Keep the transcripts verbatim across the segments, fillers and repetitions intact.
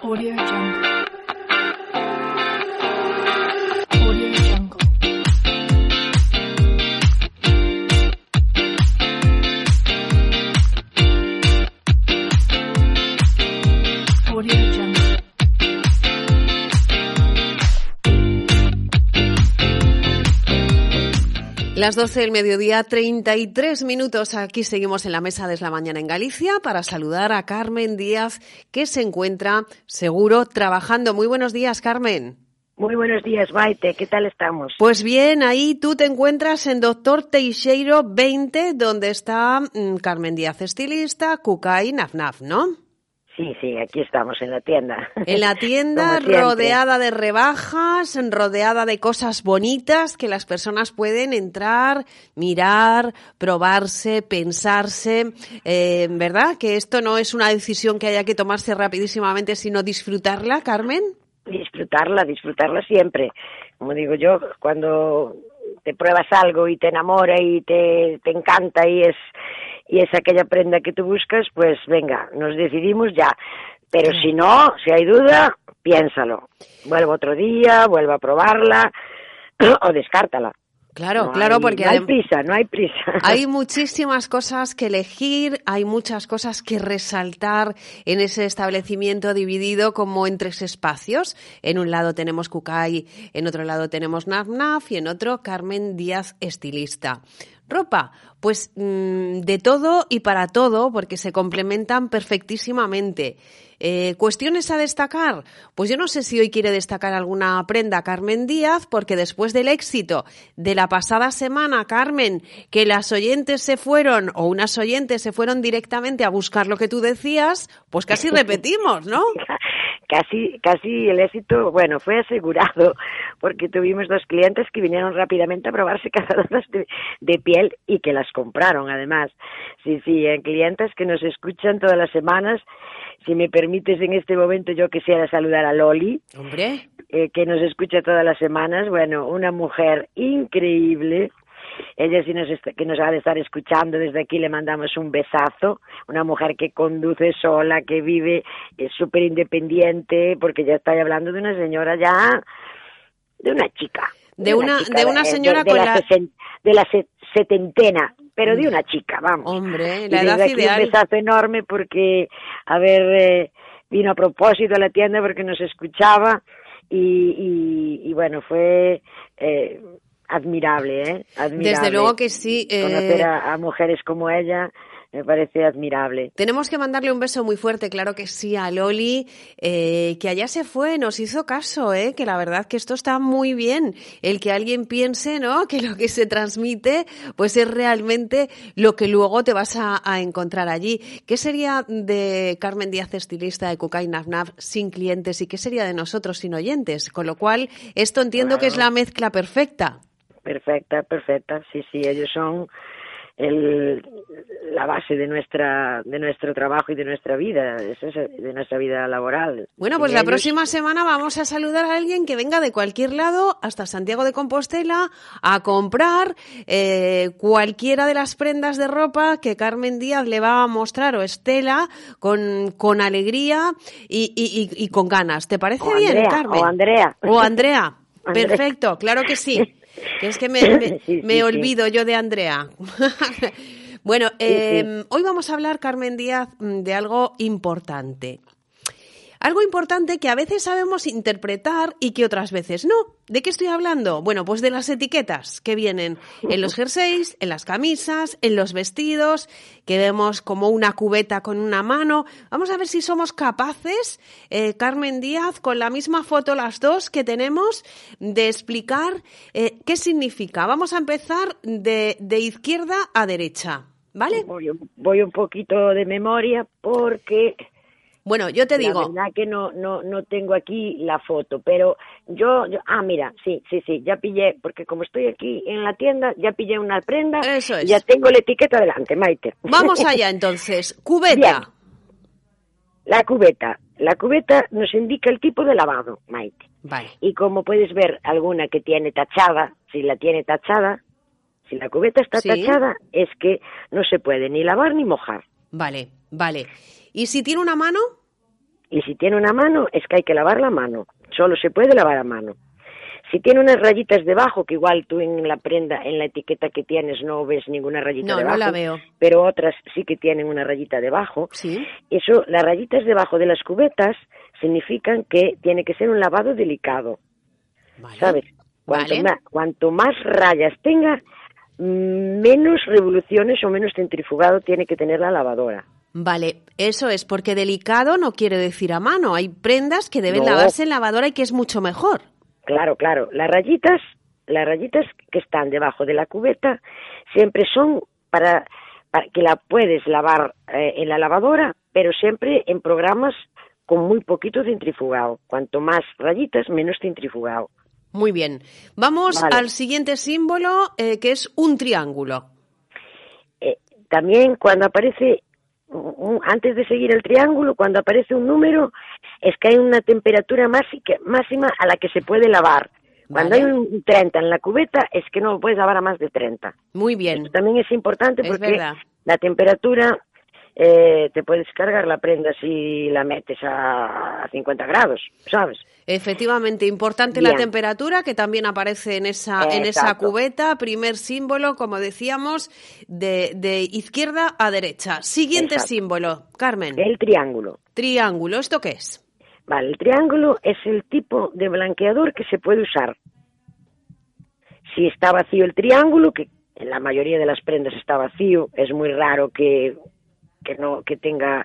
Audio Jungle. Audio Jungle. Audio Jungle. Las doce del mediodía, treinta y tres minutos. Aquí seguimos en la mesa de la mañana en Galicia para saludar a Carmen Díaz, que se encuentra, seguro, trabajando. Muy buenos días, Carmen. Muy buenos días, Maite. ¿Qué tal estamos? Pues bien, ahí tú te encuentras en Doctor Teixeiro veinte, donde está mmm, Carmen Díaz, estilista, Cucay, Naf Naf, ¿no? Sí, sí, aquí estamos en la tienda. En la tienda, rodeada de rebajas, rodeada de cosas bonitas que las personas pueden entrar, mirar, probarse, pensarse, eh, ¿verdad? Que esto no es una decisión que haya que tomarse rapidísimamente, sino disfrutarla, Carmen. Disfrutarla, disfrutarla siempre. Como digo yo, cuando te pruebas algo y te enamora y te, te encanta y es... y es aquella prenda que tú buscas, pues venga, nos decidimos ya. Pero si no, si hay duda, piénsalo. Vuelvo otro día, vuelvo a probarla o descártala. Claro, no claro, hay, porque no hay adem- prisa, no hay prisa. Hay muchísimas cosas que elegir, hay muchas cosas que resaltar en ese establecimiento dividido como en tres espacios. En un lado tenemos Cucay, en otro lado tenemos Naf Naf y en otro Carmen Díaz, estilista. Ropa, pues mmm, de todo y para todo, porque se complementan perfectísimamente. Eh, ¿Cuestiones a destacar? Pues yo no sé si hoy quiere destacar alguna prenda Carmen Díaz, porque después del éxito de la pasada semana, Carmen, que las oyentes se fueron, o unas oyentes se fueron directamente a buscar lo que tú decías, pues casi repetimos, ¿no? Casi, casi el éxito, bueno, fue asegurado, porque tuvimos dos clientes que vinieron rápidamente a probarse cazadoras de, de piel y que las compraron, además. Sí, sí, eh, clientes que nos escuchan todas las semanas. Si me permites en este momento, yo quisiera saludar a Loli, Hombre, eh, que nos escucha todas las semanas. Bueno, una mujer increíble. Ella sí nos está, que nos ha de estar escuchando, desde aquí le mandamos un besazo. Una mujer que conduce sola, que vive, es súper independiente, porque ya estoy hablando de una señora ya, de una chica. de una, chica, de una de, señora de, de con la, la... sesen, de la se, setentena, pero de una chica, vamos. Hombre, Y la desde edad aquí ideal. un besazo enorme porque, a ver, eh, vino a propósito a la tienda porque nos escuchaba y, y, y bueno, fue... Eh, admirable, ¿eh? Admirable. Desde luego que sí. Eh... Conocer a, a mujeres como ella me parece admirable. Tenemos que mandarle un beso muy fuerte, claro que sí, a Loli, eh, que allá se fue, nos hizo caso, ¿eh? Que la verdad que esto está muy bien. El que alguien piense, ¿no? Que lo que se transmite, pues es realmente lo que luego te vas a, a encontrar allí. ¿Qué sería de Carmen Díaz, estilista de Cucay Naf Naf, sin clientes? ¿Y qué sería de nosotros sin oyentes? Con lo cual, esto entiendo Claro. que es la mezcla perfecta. Perfecta, perfecta, sí, sí, ellos son el, la base de nuestra de nuestro trabajo y de nuestra vida, es eso, de nuestra vida laboral. Bueno, pues y la ellos... próxima semana vamos a saludar a alguien que venga de cualquier lado hasta Santiago de Compostela a comprar eh, cualquiera de las prendas de ropa que Carmen Díaz le va a mostrar, o Estela, con, con alegría y, y, y, y con ganas. ¿Te parece o bien, Andrea, Carmen? O Andrea. O Andrea. Andrea. Perfecto, claro que sí. Que es que me, me, sí, sí, me sí. olvido yo de Andrea. Bueno, eh, sí, sí. hoy vamos a hablar, Carmen Díaz, de algo importante. Algo importante que a veces sabemos interpretar y que otras veces no. ¿De qué estoy hablando? Bueno, pues de las etiquetas que vienen en los jerseys, en las camisas, en los vestidos, que vemos como una cubeta con una mano. Vamos a ver si somos capaces, eh, Carmen Díaz, con la misma foto las dos que tenemos, de explicar eh, qué significa. Vamos a empezar de, de izquierda a derecha, ¿vale? Voy, voy un poquito de memoria porque... Bueno, yo te digo... La verdad que no, no, no tengo aquí la foto, pero yo, yo... Ah, mira, sí, sí, sí, ya pillé, porque como estoy aquí en la tienda, ya pillé una prenda. Eso es. Y ya tengo la etiqueta delante, Maite. Vamos allá, entonces. Cubeta. Bien. La cubeta. La cubeta nos indica el tipo de lavado, Maite. Vale. Y como puedes ver, alguna que tiene tachada, si la tiene tachada, si la cubeta está ¿Sí? tachada, es que no se puede ni lavar ni mojar. Vale, vale. ¿Y si tiene una mano? Y si tiene una mano, es que hay que lavar la mano. Solo se puede lavar a mano. Si tiene unas rayitas debajo, que igual tú en la prenda, en la etiqueta que tienes, no ves ninguna rayita No, debajo. no la veo. Pero otras sí que tienen una rayita debajo. Sí. Eso, las rayitas debajo de las cubetas significan que tiene que ser un lavado delicado. Vale. ¿Sabes? Cuanto, Vale. más, cuanto más rayas tenga, menos revoluciones o menos centrifugado tiene que tener la lavadora. Vale, eso es, porque delicado no quiere decir a mano. Hay prendas que deben No. lavarse en lavadora y que es mucho mejor. Claro, claro. Las rayitas, las rayitas que están debajo de la cubeta siempre son para, para que la puedes lavar eh, en la lavadora, pero siempre en programas con muy poquito centrifugado. Cuanto más rayitas, menos centrifugado. Muy bien. Vamos Vale. al siguiente símbolo, eh, que es un triángulo. Eh, también cuando aparece, un- antes de seguir el triángulo, cuando aparece un número, es que hay una temperatura másica- máxima a la que se puede lavar. Cuando Vale. hay un treinta en la cubeta, es que no lo puedes lavar a más de treinta. Muy bien. Esto también es importante Es porque verdad. la temperatura, eh, te puedes cargar la prenda si la metes a, a cincuenta grados, ¿sabes? Efectivamente, importante la Bien. temperatura que también aparece en esa, en esa Exacto. cubeta. Primer símbolo, como decíamos, de, de izquierda a derecha. Siguiente Exacto. símbolo, Carmen. El triángulo. Triángulo, ¿esto qué es? Vale, el triángulo es el tipo de blanqueador que se puede usar. Si está vacío el triángulo, que en la mayoría de las prendas está vacío, es muy raro que, que no que tenga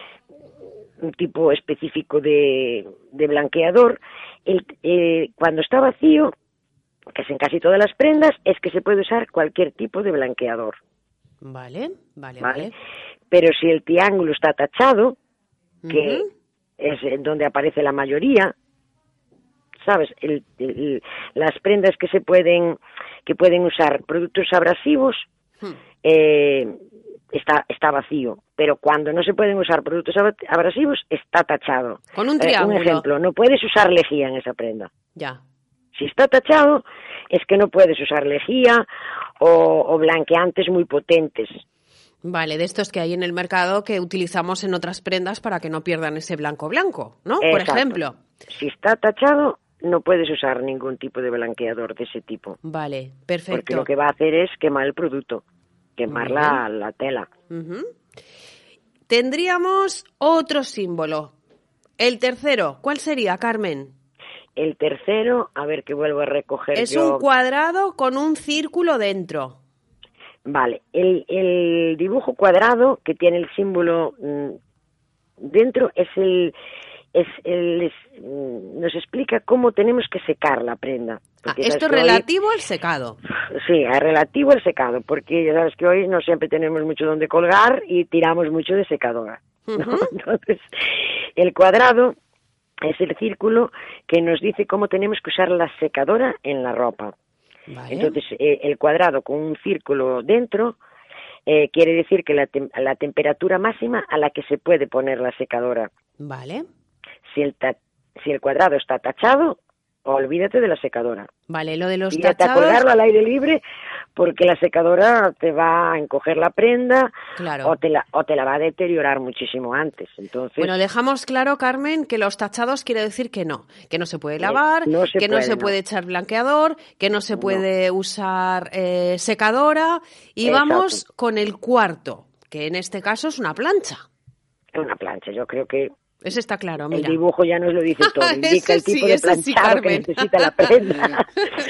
un tipo específico de, de blanqueador. El, eh, cuando está vacío, que es en casi todas las prendas, es que se puede usar cualquier tipo de blanqueador. Vale, vale, ¿vale? vale. Pero si el triángulo está tachado, que Ujú. es en donde aparece la mayoría, ¿sabes? El, el- las prendas que se pueden que pueden usar productos abrasivos, Hmm. eh, está está vacío. Pero cuando no se pueden usar productos abra- abrasivos, está tachado. Con un Eh, triángulo. un ejemplo, no puedes usar lejía en esa prenda. Ya. Si está tachado, es que no puedes usar lejía o, o blanqueantes muy potentes. Vale, de estos que hay en el mercado que utilizamos en otras prendas para que no pierdan ese blanco blanco, ¿no? Por Exacto. ejemplo. Si está tachado, no puedes usar ningún tipo de blanqueador de ese tipo. Vale, Porque perfecto. lo que va a hacer es quemar el producto, quemar Muy la, la tela. Ujú. Tendríamos otro símbolo. El tercero, ¿cuál sería, Carmen? El tercero, a ver que vuelvo a recoger Es yo. un cuadrado con un círculo dentro. Vale, el, el dibujo cuadrado que tiene el símbolo mm, dentro es el... Es el es, mm, nos explica cómo tenemos que secar la prenda. Ah, Porque sabes esto es que hoy- relativo al secado. Sí, es relativo al secado, porque ya sabes que hoy no siempre tenemos mucho donde colgar y tiramos mucho de secadora, ¿no? Ujú. Entonces, el cuadrado es el círculo que nos dice cómo tenemos que usar la secadora en la ropa. Vale. Entonces, eh, el cuadrado con un círculo dentro eh, quiere decir que la, tem- la temperatura máxima a la que se puede poner la secadora. Vale. Si el, ta- si el cuadrado está tachado, olvídate de la secadora. Vale, lo de los Tírate a tachados. colgarlo al aire libre porque la secadora te va a encoger la prenda Claro. o te la o te la va a deteriorar muchísimo antes. Entonces, Bueno, dejamos claro, Carmen, que los tachados quiere decir que no, que no se puede lavar, no se que no puede, se no. puede echar blanqueador, que no se No. puede usar eh, secadora. Y Exacto. vamos con el cuarto, que en este caso es una plancha. es una plancha. Yo creo que Ese está claro, el mira. dibujo ya nos lo dice todo. Ese Indica el sí, tipo de ese sí, planchado que Carmen. necesita la prenda.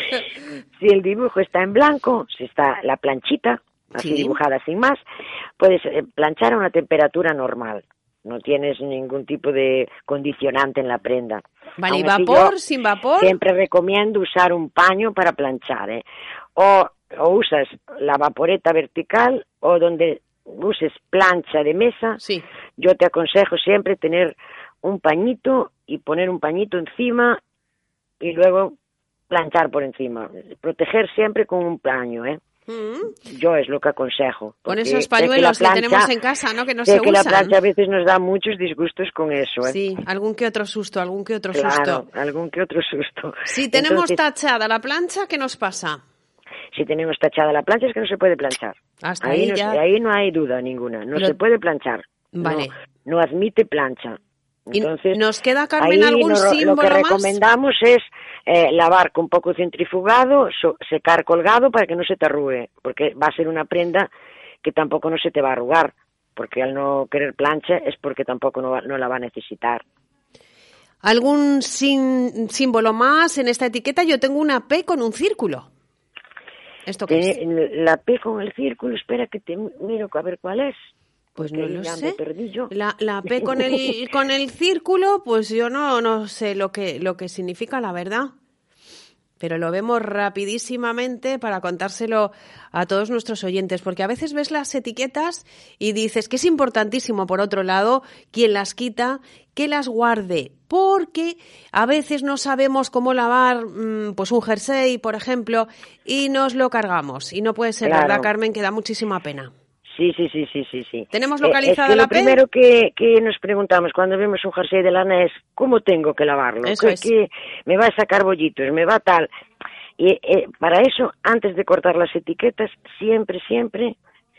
Si el dibujo está en blanco, si está la planchita, así Sí. dibujada sin más, puedes eh, planchar a una temperatura normal. No tienes ningún tipo de condicionante en la prenda. Vale, ¿y Aún así, vapor, yo sin vapor? Siempre recomiendo usar un paño para planchar, ¿eh? O, o usas la vaporeta vertical o donde uses plancha de mesa. Sí. Yo te aconsejo siempre tener un pañito y poner un pañito encima y luego planchar por encima. Proteger siempre con un paño, ¿eh? Mm. Yo es lo que aconsejo. Con porque esos sé que la pañuelos que, plancha- tenemos en casa, ¿no? Que no sé se que la usan. plancha a veces nos da muchos disgustos con eso, ¿eh? Sí, algún que otro susto, algún que otro Claro, susto. algún que otro susto. Si tenemos Entonces, tachada la plancha, ¿qué nos pasa? si tenemos tachada la plancha es que no se puede planchar. Hasta ahí, ahí no, ya. ahí no hay duda ninguna, no Lo- se puede planchar. Vale. No, no admite plancha. Entonces, ¿Y nos queda, Carmen, ahí algún no, símbolo lo que más? recomendamos es eh, lavar con poco centrifugado, so, secar colgado para que no se te arrugue, porque va a ser una prenda que tampoco no se te va a arrugar, porque al no querer plancha es porque tampoco no, no la va a necesitar. ¿Algún sin, símbolo más en esta etiqueta? Yo tengo una P con un círculo. ¿Esto qué es? La P con el círculo, espera que te miro a ver cuál es. Pues no lo ya sé. Me perdí yo. La, la P con el con el círculo, pues yo no no sé lo que lo que significa, la verdad. Pero lo vemos rapidísimamente para contárselo a todos nuestros oyentes, porque a veces ves las etiquetas y dices que es importantísimo, por otro lado, quien las quita, que las guarde, porque a veces no sabemos cómo lavar pues un jersey, por ejemplo, y nos lo cargamos. Y no puede ser, claro. ¿Verdad, Carmen? Que da muchísima pena. Sí, sí, sí, sí, sí, sí. ¿Tenemos localizada eh, es que la lo P? Lo primero que, que nos preguntamos cuando vemos un jersey de lana es ¿cómo tengo que lavarlo? Eso ¿Qué, es. que me va a sacar bollitos? ¿Me va tal? Y eh, para eso, antes de cortar las etiquetas, siempre, siempre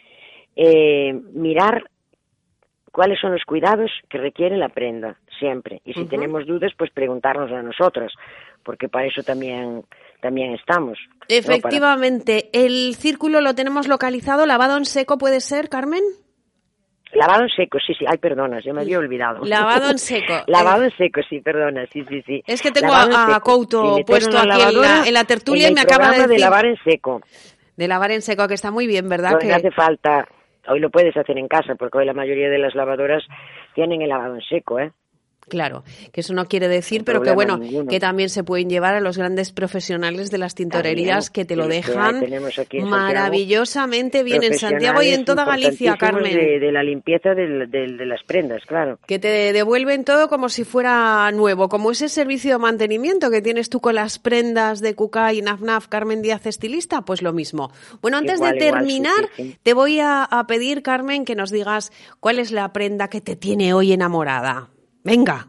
eh, mirar cuáles son los cuidados que requiere la prenda, siempre. Y si uh-huh. tenemos dudas, pues preguntarnos a nosotras, porque para eso también, también estamos. Efectivamente, ¿no? Para... el círculo lo tenemos localizado, lavado en seco, ¿puede ser, Carmen? Lavado en seco, sí, sí. Ay, perdona, yo me había olvidado. Lavado en seco. Lavado en seco, sí, perdona, sí, sí, sí. Es que tengo a, a Couto sí, puesto aquí en la, en la tertulia en y me acaba de decir... de lavar en seco. De lavar en seco, que está muy bien, ¿verdad? No que hace falta... Hoy lo puedes hacer en casa, porque hoy la mayoría de las lavadoras tienen el lavado en seco, ¿eh? Claro, que eso no quiere decir, Sin pero que bueno, ninguno. que también se pueden llevar a los grandes profesionales de las tintorerías también, que te lo dejan aquí en maravillosamente bien en Santiago y en toda Galicia, Carmen. De, de la limpieza de, de, de las prendas, claro. Que te devuelven todo como si fuera nuevo, como ese servicio de mantenimiento que tienes tú con las prendas de Cucay y Naf Naf, Carmen Díaz Estilista, pues lo mismo. Bueno, antes igual, de terminar, igual, sí, sí, sí. te voy a, a pedir, Carmen, que nos digas cuál es la prenda que te tiene hoy enamorada. Venga.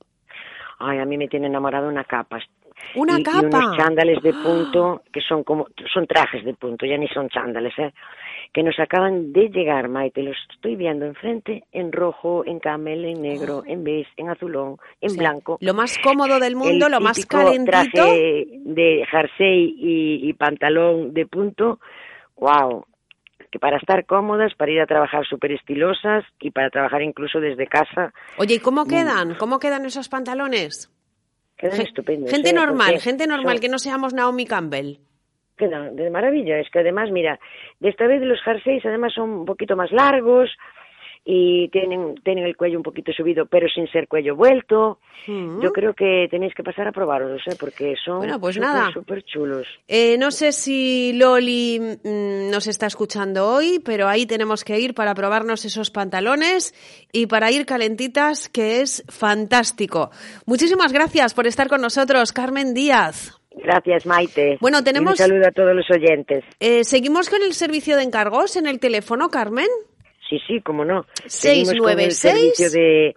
Ay, a mí me tiene enamorada una capa. Una y, capa. Y unos chándales de punto, que son como, son trajes de punto, ya ni son chándales, ¿eh? Que nos acaban de llegar, Maite, los estoy viendo enfrente, en rojo, en camel, en negro, oh. en beige, en azulón, en sí. blanco. Lo más cómodo del mundo, el lo más calentito. Traje de jersey y, y pantalón de punto, wow. Que para estar cómodas, para ir a trabajar súper estilosas y para trabajar incluso desde casa. Oye, ¿y cómo quedan? ¿Cómo quedan esos pantalones? Quedan G- estupendos. Gente ¿eh? normal, Porque gente normal, son... que no seamos Naomi Campbell. Quedan de maravilla, es que además, mira, de esta vez los jerseys además son un poquito más largos y tienen, tienen el cuello un poquito subido, pero sin ser cuello vuelto. Uh-huh. Yo creo que tenéis que pasar a probarlos, ¿eh? Porque son bueno, pues súper, nada. súper chulos. Eh, no sé si Loli mmm, nos está escuchando hoy, pero ahí tenemos que ir para probarnos esos pantalones y para ir calentitas, que es fantástico. Muchísimas gracias por estar con nosotros, Carmen Díaz. Gracias, Maite. Bueno, tenemos... Y un saludo a todos los oyentes. Eh, ¿Seguimos con el servicio de encargos en el teléfono, Carmen? Sí, sí, cómo no. seis nueve seis servicio de,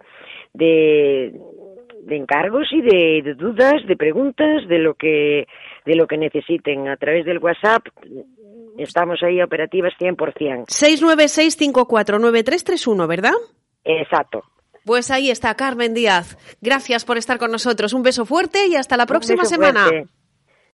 de, de encargos y de, de dudas, de preguntas, de lo que de lo que necesiten. A través del WhatsApp estamos ahí operativas cien por ciento. seis nueve seis, cinco cuatro nueve tres tres uno, ¿verdad? Exacto. Pues ahí está, Carmen Díaz. Gracias por estar con nosotros. Un beso fuerte y hasta la próxima beso semana. Fuerte.